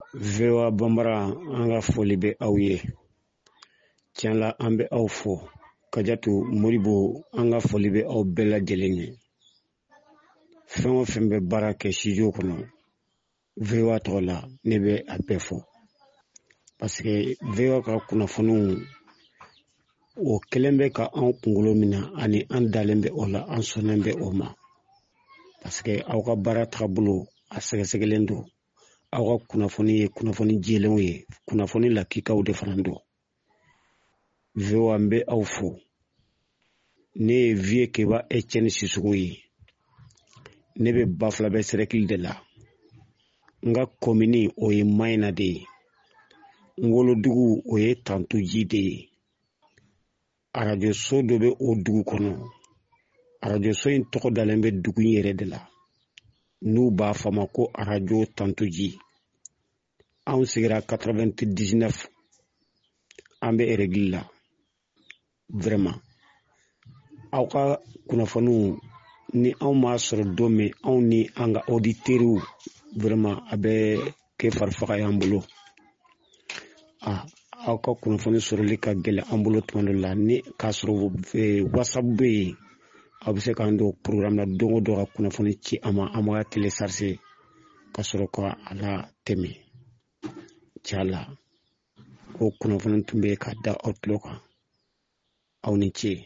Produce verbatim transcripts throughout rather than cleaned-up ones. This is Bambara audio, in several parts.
Vewa Bambara an ka foli bɛ aw ye. Tiɲɛ la an bɛ aw fo. Kajatu Moribo an ka foli bɛ aw bɛɛ lajɛlen ye. Fɛn o fɛn bɛ baara kɛ studio kɔnɔ Vewa tɔgɔ la ne bɛ a bɛɛ fɔ. Parce que Vewa ka kunnafoniw o kelen bɛ ka an kunkolo minɛ ani an dalen bɛ o la an sɔnnen bɛ o ma. Parce que aw ka baara taabolo a sɛgɛsɛgɛlen don. Aw ka kunnafoni ye kunnafoni jɛlenw ye, kunnafoni lakikaw de fana don. Vewa n bɛ aw fo. Ne ye Vie Keba Etienne Sissogo ye. Ne bɛ Bafulabɛ Cercle de la. N ka commune o ye Mayina de ye. N wolodugu o ye Tantuji de ye. Radio so dɔ bɛ o dugu kɔnɔ. Radio so in tɔgɔ dalen bɛ dugu in yɛrɛ de la. N'u b'a fɔ ma ko Radio Tantuji. Anw sigira quatre-vingt-dix-neuf. An bɛ règle la. Vraiment. Aw ka kunnafoniw ni anw m'a sɔrɔ don min anw ni an ka auditeurs vraiment a bɛ kɛ farifaga y'an bolo. Ah, aw ka kunnafoni sɔrɔli ka gɛlɛn an bolo tuma dɔ la ni k'a sɔrɔ WhatsApp bɛ yen aw bɛ se k'an don programme la don o don ka kunnafoni ci an ma an b'a télécharger ka sɔrɔ ka a la tɛmɛ. Tiɲɛ o kunnafoni tun bɛ ka da aw tulo kan. Aw ni ce.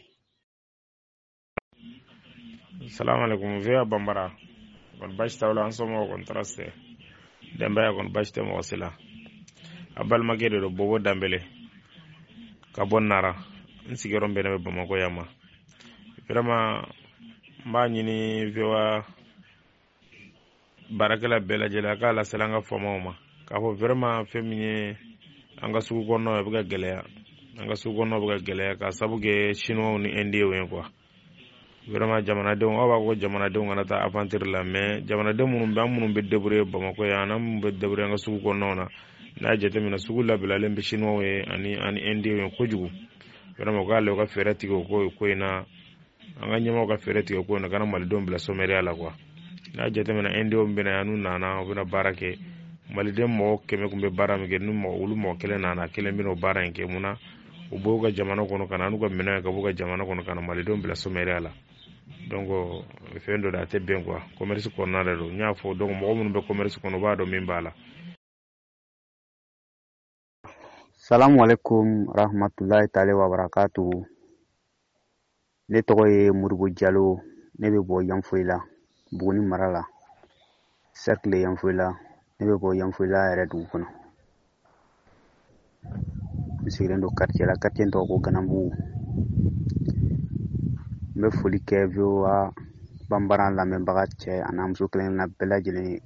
Assalamu alaikum. Vewa Bambara. Kon bashi tawla an somo kon traste. Dembaya kon bashi temo wasila. Abal magede do bobo dambele. Kabon nara. Nsigeron bene be Bamako yama. Vraiment mba nyini Vewa barakela bela jela ka la selanga fomoma. Ka fo vraiment feminye anga sugu kono e buga geleya. Anga sugu kono buga geleya ka sabuge chinois ni indie wen quoi. Vraiment jamana de on ba ko jamana de on ta aventure la mais jamana de munum ba munum be débrouiller Bamako ya na mun be débrouiller anga sugu kono na na jete mina sugu la bila lembe chinois we ani ani indie wen ko jugu. Vraiment ko ale ko fere tigo ko ko ina anga nyama ko fere tigo ko na kana mali don bila someria la quoi. Na jete mina indie on bena anu nana o bena barake mali dem mo keme kumbe bara mi genu mo ulu mo kele nana kele bino bara nke muna o boga jamana kono kana anu ko mena ka boga jamana kono kana mali don bila someria la. Donc fendo da te ben quoi commerce ko na do nya fo donc mo mun be commerce ko no ba do min bala. Salamu alaikum rahmatullahi ta'ala wa barakatuh. Ne tɔgɔ ye Moribo Jalo ne bɛ bɔ Yanfoyila Buguni mara la cercle Yanfoyila ne bɛ bɔ Yanfoyila yɛrɛ dugu kɔnɔ. N sigilen don quartier la quartier tɔgɔ ko Ganabugu. N bɛ foli kɛ Vewa Bambara lamɛnbaga cɛ ani muso kelen na bɛɛ lajɛlen ye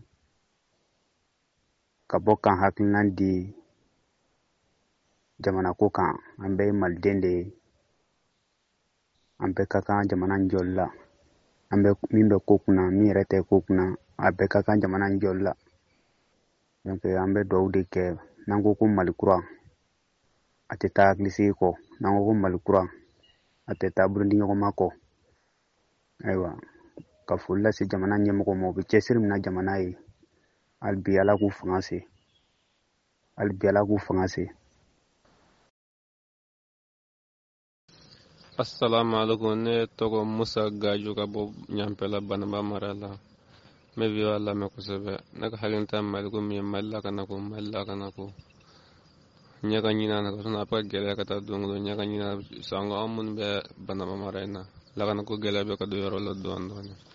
ka bɔ kan hakilina di jamana ko kan. An bɛɛ ye maliden de ye. An bɛɛ ka kan jamana jɔli la. An bɛ min bɛ ko kunna min yɛrɛ tɛ ko kunna a bɛɛ ka kan jamana jɔli la. Donc an bɛ dugawu de kɛ n'an ko ko Mali kura a tɛ taa hakilisigi kɔ. N'an ko ko Mali kura a tɛ taa burundi ɲɔgɔnma kɔ. Ayiwa ka foli lase jamana ɲɛmɔgɔ ma u bɛ cɛsiri min na jamana ye hali bi Ala k'u fanga se. Hali bi Ala k'u fanga se. Assalamu alaikum. Ne tɔgɔ Musa Gaju ka bɔ Ɲampɛla Banaba mara la. N bɛ Vewa lamɛn kosɛbɛ. Ne ka hakilinata ye Mali ko min ye Mali la ka na ko Mali la ka na ko. Ɲɛ ka ɲin'a na ka a bɛ ka gɛlɛya ka taa don o don ɲɛ ka ɲin'a sanga an minnu bɛ Banaba mara in na lakana ko gɛlɛya bɛ ka don yɔrɔ la dɔɔnin dɔɔnin.